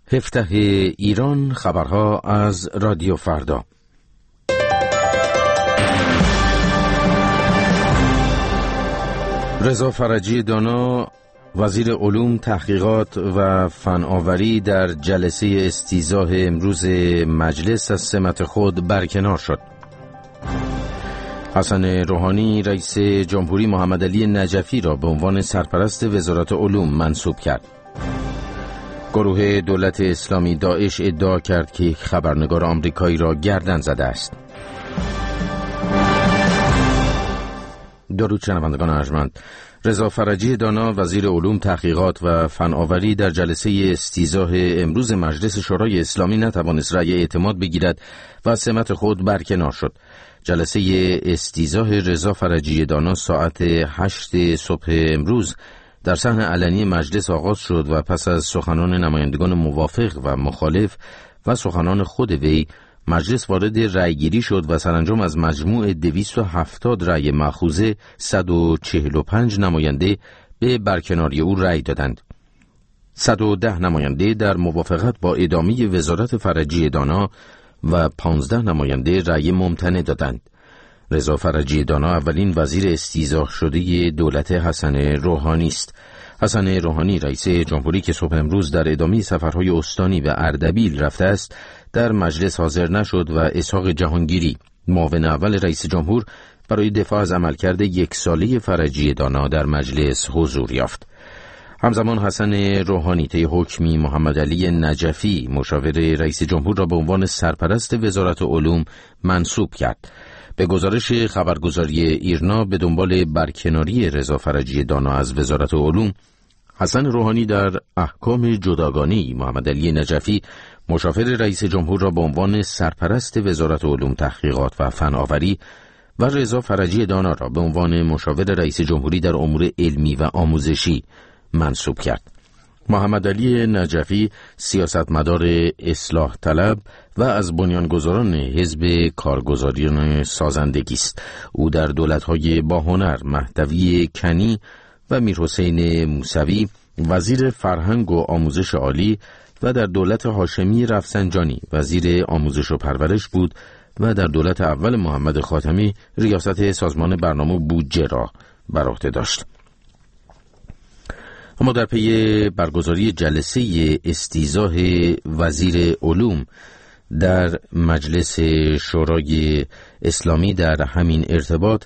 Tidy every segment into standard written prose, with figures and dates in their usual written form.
هفته ایران، خبرها از رادیو فردا. رضا فرجی دانا، وزیر علوم، تحقیقات و فناوری، در جلسه استیضاح امروز مجلس از سمت خود برکنار شد. حسن روحانی رئیس جمهوری محمد علی نجفی را به عنوان سرپرست وزارت علوم منصوب کرد. گروه دولت اسلامی داعش ادعا کرد که خبرنگار آمریکایی را گردن زده است. درود شنوندگان ارجمند. رضا فرجی دانا، وزیر علوم، تحقیقات و فناوری، در جلسه استیضاح امروز مجلس شورای اسلامی نتوانست رأی اعتماد بگیرد و از سمت خود برکنار شد. جلسه استیضاح رضا فرجی دانا ساعت 8 صبح امروز در صحن علنی مجلس آغاز شد و پس از سخنان نمایندگان موافق و مخالف و سخنان خود وی، مجلس وارد رأیگیری شد و سرانجام از مجموع 270 رأی مأخوذه 145 نماینده به برکناری او رأی دادند. 110 نماینده در موافقت با ادامه وزارت فرجی دانا و 15 نماینده رأی ممتنع دادند. رضا فرجی دانا اولین وزیر استیضاح شده دولت حسن روحانی است. حسن روحانی رئیس جمهوری که صبح امروز در ادامه سفرهای استانی و اردبیل رفته است، در مجلس حاضر نشد و اسحاق جهانگیری، معاون اول رئیس جمهور، برای دفاع از عملکرد یک ساله فرجی دانا در مجلس حضور یافت. همزمان حسن روحانی طی حکمی محمد علی نجفی، مشاور رئیس جمهور، را به عنوان سرپرست وزارت علوم منصوب کرد. به گزارش خبرگزاری ایرنا، به دنبال برکناری رضا فرجی دانا از وزارت علوم، حسن روحانی در احکام جداگانه محمد علی نجفی، مشاور رئیس جمهور، را به عنوان سرپرست وزارت علوم، تحقیقات و فناوری و رضا فرجی دانا را به عنوان مشاور رئیس جمهوری در امور علمی و آموزشی منصوب کرد. محمد علی نجفی سیاستمدار اصلاح طلب و از بنیانگذاران حزب کارگزاریان سازندگی است. او در دولت‌های باهنر، مهدوی کنی و میرحسین موسوی وزیر فرهنگ و آموزش عالی و در دولت هاشمی رفسنجانی وزیر آموزش و پرورش بود و در دولت اول محمد خاتمی ریاست سازمان برنامه بودجه را بر عهده داشت. اما در پی برگزاری جلسه استیضاح وزیر علوم در مجلس شورای اسلامی، در همین ارتباط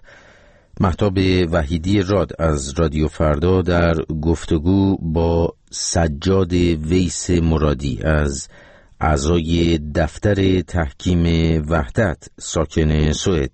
مهتاب وحیدی راد از رادیو فردا در گفتگو با سجاد ویس مرادی از اعضای دفتر تحکیم وحدت ساکن سوئد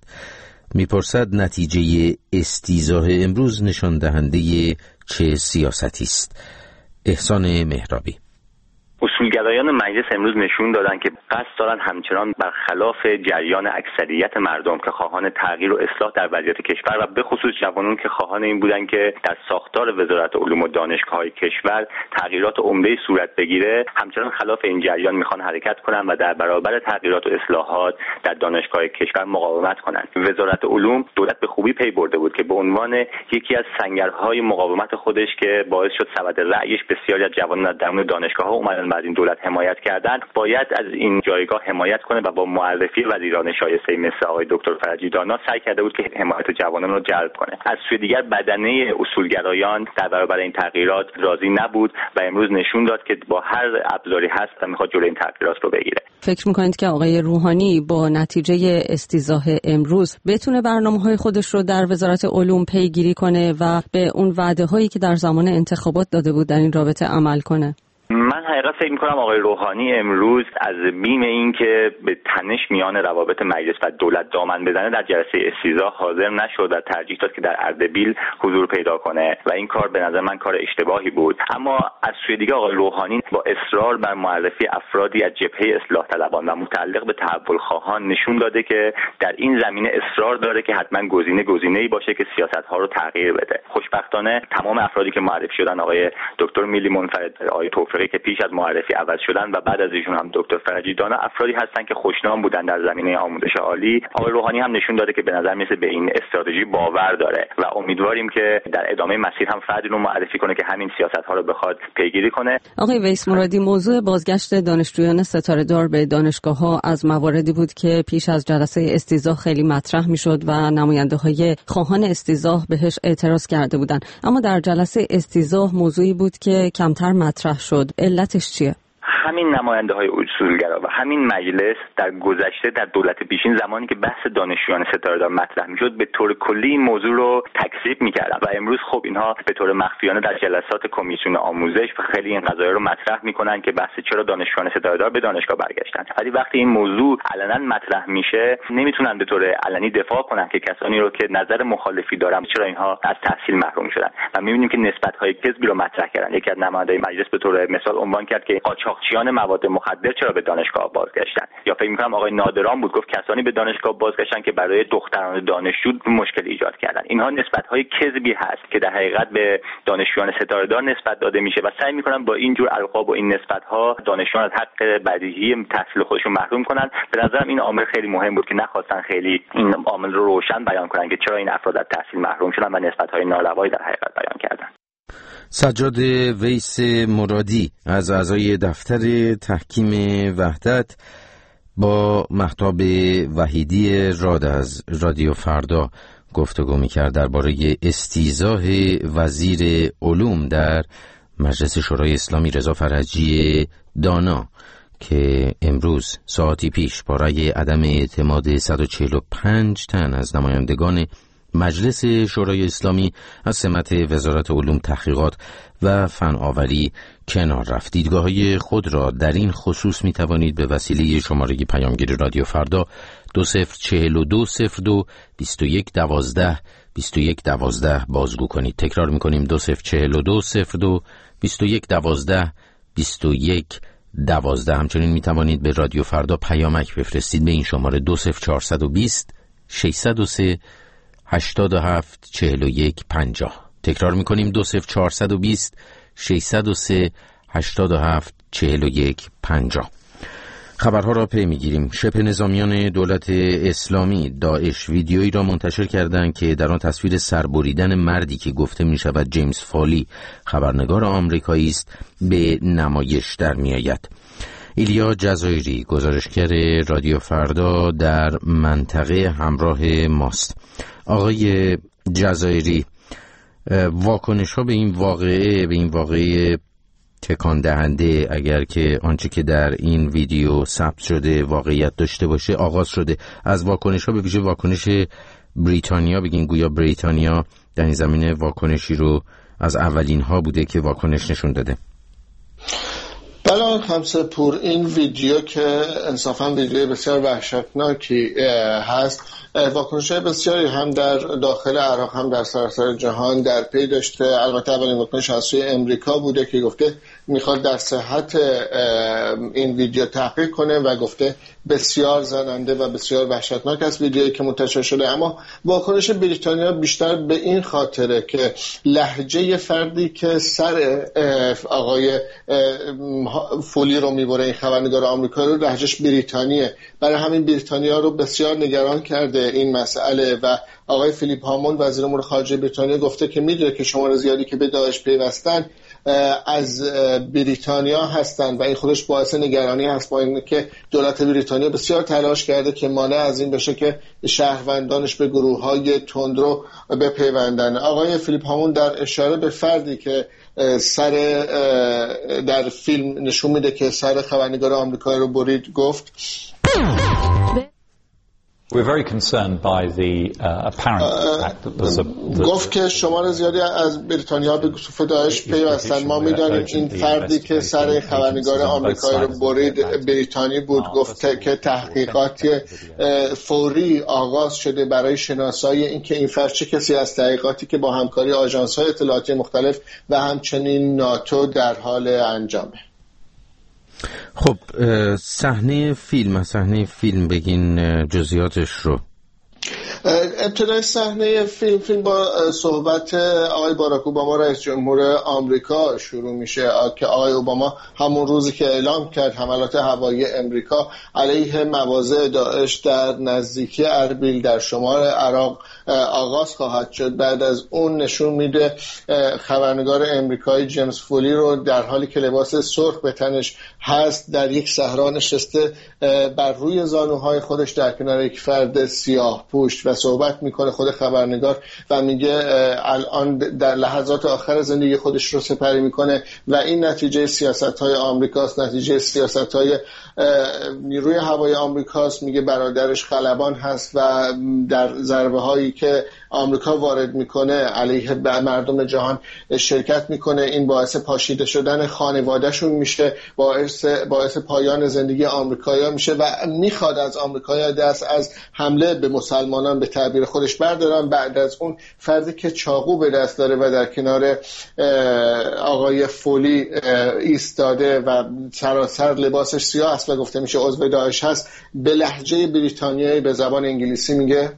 میپرسد نتیجه استیضاح امروز نشان دهنده چه سیاستی است. احسان مهرابی. اصولگرایان مجلس امروز نشون دادن که قصد دارن همچنان برخلاف جریان اکثریت مردم که خواهان تغییر و اصلاح در وضعیت کشور و به خصوص جوانان که خواهان این بودن که در ساختار وزارت علوم و دانشگاه‌های کشور تغییرات عمده‌ای صورت بگیره، همچنان خلاف این جریان میخوان حرکت کنن و در برابر تغییرات و اصلاحات در دانشگاه‌های کشور مقاومت کنن. وزارت علوم دولت به خوبی پی برده بود که به عنوان یکی از سنگرهای مقاومت خودش که باعث شد سبد رأیش بسیاری از جوانان در درون دانشگاه‌ها اومدن از این دولت حمایت کردن، باید از این جایگاه حمایت کنه و با معرفی وزیران شایسته مثل آقای دکتر فرجی دانا سعی کرده بود که حمایت جوانان رو جلب کنه. از سوی دیگر بدنه اصولگرایان در برابر این تغییرات راضی نبود و امروز نشون داد که با هر ابزاری هست و میخواد جلوی این تغییرات رو بگیره. فکر میکنید که آقای روحانی با نتیجه استیضاح امروز بتونه برنامه‌های خودش رو در وزارت علوم پیگیری کنه و به اون وعده‌هایی که در زمان انتخابات داده بود در این رابطه عمل کنه؟ من حقیقت فکر می‌کنم آقای روحانی امروز از بیم این که به تنش میان روابط مجلس و دولت دامن بزنه در جلسه استیضاح حاضر نشد و ترجیح داد که در اردبیل حضور پیدا کنه و این کار به نظر من کار اشتباهی بود. اما از سوی دیگه آقای روحانی با اصرار بر معرفی افرادی از جبهه اصلاح طلبان و متعلق به تحول خواهان نشون داده که در این زمینه اصرار داره که حتما گزینه‌ای باشه که سیاست‌ها رو تغییر بده. خوشبختانه تمام افرادی که معرفی شدن، آقای دکتر میلی منفرد، آقای توفیقی که که پیش از معرفی عوض شدن و بعد از ایشون هم دکتر فرجی دانا افرادی هستن که خوشنام بودن در زمینه آموزش عالی. آقای روحانی هم نشون داده که به نظر میاد به این استراتژی باور داره و امیدواریم که در ادامه مسیر هم فردی رو معرفی کنه که همین سیاست‌ها رو بخواد پیگیری کنه. آقای ویس مرادی، موضوع بازگشت دانشجویان ستاره‌دار به دانشگاه‌ها از مواردی بود که پیش از جلسه استیضاح خیلی مطرح می‌شد و نماینده‌های خواهان استیضاح بهش اعتراض کرده بودند. اما در جلسه استیضاح موضوعی بود که کمتر مطرح شد. علتش چیه؟ همین نماینده‌های اصولگرا و همین مجلس در گذشته در دولت پیشین زمانی که بحث دانشجویان ستاره‌دار مطرح می‌شد به طور کلی این موضوع رو تکذیب می‌کردن و امروز خب اینها به طور مخفیانه در جلسات کمیسیون آموزش و خیلی این قضایا رو مطرح می‌کنن که بحث چرا دانشجویان ستاره‌دار به دانشگاه برگشتن. ولی وقتی این موضوع علنا مطرح میشه نمیتونن به طور علنی دفاع کنن که کسانی رو که نظر مخالفی دارن چرا اینها از تحصیل محروم شدن و می‌بینیم که نسبت‌های کذبی رو مطرح کردن. یکی از نمایندگان مجلس به طور مثال عنوان کرد که قاچاقچیان مواد مخدر چرا به دانشگاه بازگشتن، یا فکر می‌کنم آقای نادران بود گفت کسانی به دانشگاه بازگشتن که برای دختران دانشجو مشکل ایجاد کردن. اینها نسبت‌های کذبی هست که در حقیقت به دانشجویان ستاره‌دار نسبت داده میشه و سعی می‌کنن با این جور القاب و این نسبت‌ها دانشجویان از حق بدیهی تحصیل خودشون محروم کنن. به نظرم این عامل خیلی مهم بود که نخواستن خیلی این عامل رو روشن بیان کنن که چرا این افراد از تحصیل محروم شدن و نسبت‌های ناروایی در حقیقت بیان کردن. سجاد ویس مرادی از اعضای دفتر تحکیم وحدت با مهتاب وحیدی راد از رادیو فردا گفتگو می‌کرد درباره استیضاح وزیر علوم در مجلس شورای اسلامی رضا فرجی دانا که امروز ساعتی پیش با رأی عدم اعتماد 145 تن از نمایندگان مجلس شورای اسلامی از سمت وزارت علوم تحقیقات و فناوری کنار رفت. دیدگاه‌های خود را در این خصوص می توانید به وسیله شماره پیامگیر رادیو فردا 204202 2112 2112 بازگو کنید. تکرار می کنیم 204202 2112 2112. همچنین می توانید به رادیو فردا پیامک بفرستید به این شماره 20420 603 87 41 50. تکرار میکنیم 20420 603 87 41 50. خبرها را پی میگیریم. شبه نظامیان دولت اسلامی داعش ویدیویی را منتشر کردند که در آن تصویر سربریدن مردی که گفته میشود جیمز فالی خبرنگار آمریکایی است به نمایش در میآید. ایلیا جزایری گزارشگر رادیو فردا در منطقه همراه ماست. آقای جزایری، واکنش ها به این واقعه تکان دهنده اگر که آنچه که در این ویدیو ثبت شده واقعیت داشته باشه آغاز شده، از واکنش ها به ویژه واکنش بریتانیا بگین، گویا بریتانیا در این زمینه واکنشی رو از اولین ها بوده که واکنش نشون داده. بله خمسه پور، این ویدیو که انصافا ویدیو بسیار وحشتناکی هست، واکنش‌های بسیاری هم در داخل عراق هم در سراسر جهان در پی داشته. البته اولین واکنش از سوی امریکا بوده که گفته میخواد در صحت این ویدیو تحقیق کنه و گفته بسیار زننده و بسیار وحشتناک است ویدیویی که منتشر شده. اما واکنش بریتانیا بیشتر به این خاطره که لهجه فردی که سر آقای فولی رو میبره، این خبرنگار آمریکایی، رو لهجهش بریتانیه. برای همین بریتانیا رو بسیار نگران کرده این مسئله و آقای فیلیپ هاموند وزیر امور خارجه بریتانیا گفته که میدونه که شمار زیادی که به داعش پیوستن از بریتانیا هستند و این خودش باعث نگرانی هست، با اینکه دولت بریتانیا بسیار تلاش کرده که مانع از این بشه که شهروندانش به گروه‌های تندرو بپیوندن. آقای فیلیپ هاموند در اشاره به فردی که در فیلم نشون میده که سر خبرنگار آمریکایی رو برید گفت We're very concerned by the apparent fact that there's گفت که شمار زیادی از بریتانیا به گروه داعش پیوستن. ما میدانیم این فردی که سر خبرنگار آمریکایی رو برید بریتانی بود. گفت که تحقیقات فوری آغاز شده برای شناسایی اینکه این فرد چه کسی از تحقیقاتی که با همکاری آژانس‌های اطلاعاتی مختلف و همچنین ناتو در حال انجامه. خب صحنه فیلم بگین جزئیاتش رو. ابتدای صحنه فیلم با صحبت آقای باراک اوباما رئیس جمهور آمریکا شروع میشه که آقای اوباما همون روزی که اعلام کرد حملات هوایی امریکا علیه مواضع داعش در نزدیکی اربیل در شمال عراق آغاز خواهد شد، بعد از اون نشون میده خبرنگار امریکایی جیمز فولی رو در حالی که لباس سرخ به تنش هست در یک صحرا نشسته بر روی زانوهای خودش در کنار یک فرد سیاه پوشت و صحبت میکنه خود خبرنگار و میگه الان در لحظات آخر زندگی خودش رو سپری میکنه و این نتیجه سیاست‌های آمریکاست، نتیجه سیاست‌های نیروی هوایی آمریکاست. میگه برادرش خلبان هست و در ضربه‌هایی که آمریکا وارد میکنه علیه مردم جهان شرکت میکنه. این باعث پاشیده شدن خانوادهشون میشه، باعث پایان زندگی آمریکایی‌ها میشه و میخواد از آمریکایی‌ها دست از حمله به مسلمانان به تعبیر خودش بردارن. بعد از اون فردی که چاقو به دست داره و در کنار آقای فولی ایستاده و سراسر لباسش سیاه است و گفته میشه عضو داعش هست، به لهجه بریتانیایی به زبان انگلیسی میگه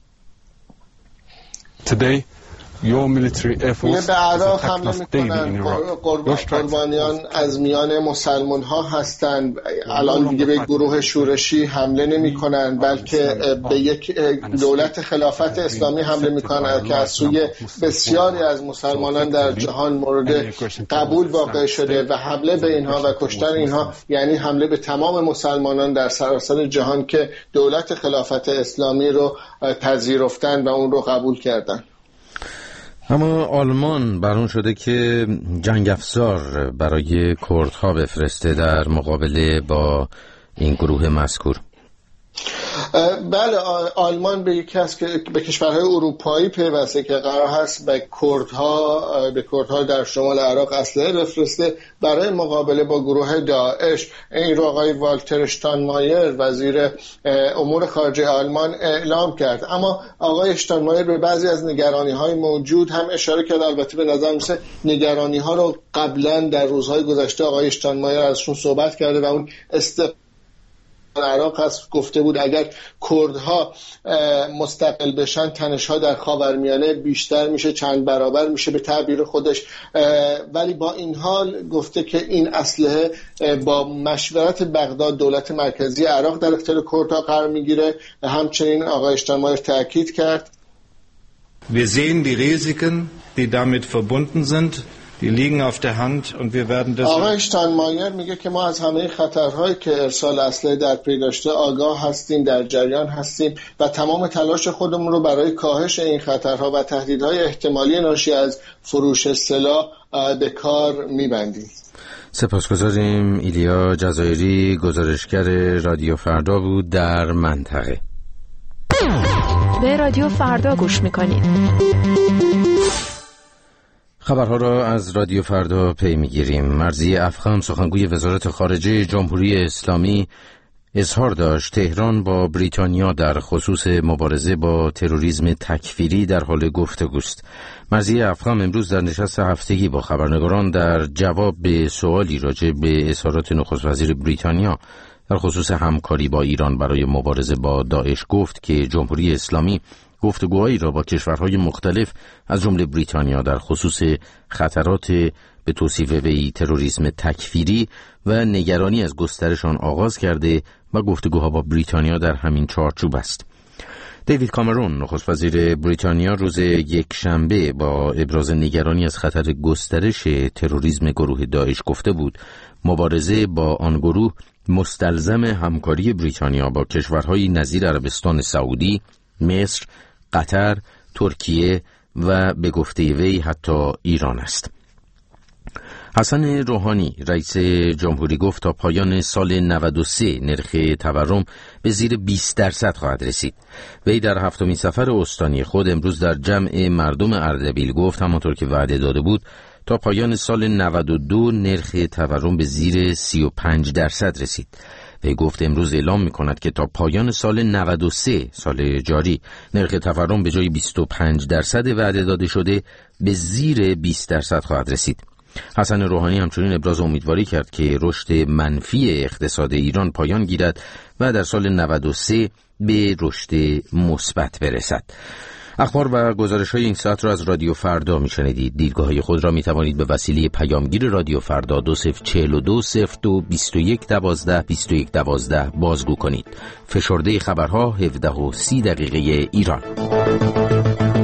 Today, your military air force به عراق حمله میکنن، قربانیان از میان مسلمان ها هستند. الان دیگه به گروه شورشی حمله نمی کنن بلکه به یک دولت خلافت اسلامی حمله میکنن که از سوی بسیاری از مسلمانان در جهان مورد قبول واقع شده و حمله به اینها و کشتن اینها یعنی حمله به تمام مسلمانان در سراسر جهان که دولت خلافت اسلامی رو پذیرفتن و اون رو قبول کردن. اما آلمان برون شده که جنگ افزار برای کردها بفرسته در مقابله با این گروه مذکور. بله، آلمان به یکی از به کشورهای اروپایی پیوسته که قرار هست به کردها در شمال عراق اسلحه بفرسته برای مقابله با گروه داعش. این رو آقای والتر شتاینمایر وزیر امور خارجه آلمان اعلام کرد. اما آقای شتاینمایر به بعضی از نگرانی‌های موجود هم اشاره کرد. البته به نظر میسه نگرانی‌ها رو قبلا در روزهای گذشته آقای شتاینمایر ازشون صحبت کرده و اون عراق هست گفته بود اگر کردها مستقل بشن تنش‌ها در خاورمیانه بیشتر میشه، چند برابر میشه به تعبیر خودش. ولی با این حال گفته که این اسلحه با مشورت بغداد دولت مرکزی عراق در اختیار کردها قرار میگیره. همچنین آقای شتاینمایر تاکید کرد Wir sehen die Risiken, die damit verbunden sind. آقای شتاینمایر میگه که ما از همه خطرهایی که ارسال اسلحه در پی داشته آگاه هستیم، در جریان هستیم و تمام تلاش خودمون رو برای کاهش این خطرها و تهدیدهای احتمالی ناشی از فروش سلاح به کار میبندیم. سپاسگزاریم. ایلیا جزایری گزارشگر رادیو فردا بود در منطقه. به رادیو فردا گوش میکنید. خبرها را از رادیو فردا پی میگیریم. مرضی افخم سخنگوی وزارت خارجه جمهوری اسلامی اظهار داشت تهران با بریتانیا در خصوص مبارزه با تروریسم تکفیری در حال گفتگوست. مرضی افخم امروز در نشست هفتگی با خبرنگاران در جواب به سوالی راجع به اظهارات نخست وزیر بریتانیا در خصوص همکاری با ایران برای مبارزه با داعش گفت که جمهوری اسلامی گفتگوهایی را با کشورهای مختلف از جمله بریتانیا در خصوص خطرات به توصیف وی تروریسم تکفیری و نگرانی از گسترش آن آغاز کرده و گفتگوها با بریتانیا در همین چارچوب است. دیوید کامرون نخست وزیر بریتانیا روز یکشنبه با ابراز نگرانی از خطر گسترش تروریسم گروه داعش گفته بود مبارزه با آن گروه مستلزم همکاری بریتانیا با کشورهای نظیر عربستان سعودی، مصر، قطر، ترکیه و به گفته وی حتی ایران است. حسن روحانی رئیس جمهوری گفت تا پایان سال 93 نرخ تورم به زیر 20% خواهد رسید. وی در هفتمین سفر استانی خود امروز در جمع مردم اردبیل گفت همانطور که وعده داده بود تا پایان سال 92 نرخ تورم به زیر 35% رسید. وی گفت امروز اعلام می‌کند که تا پایان سال 93 سال جاری نرخ تورم به جای 25% وعده داده شده به زیر 20% خواهد رسید. حسن روحانی همچنین ابراز امیدواری کرد که رشد منفی اقتصاد ایران پایان گیرد و در سال 93 به رشد مثبت برسد. اخبار و گزارش‌های این ساعت را از رادیو فردا می‌شنوید. دیدگاه‌های خود را می‌توانید به وسیله پیامگیر رادیو فردا 20420202122112 بازگو کنید. فشرده خبرها 17:30 ایران.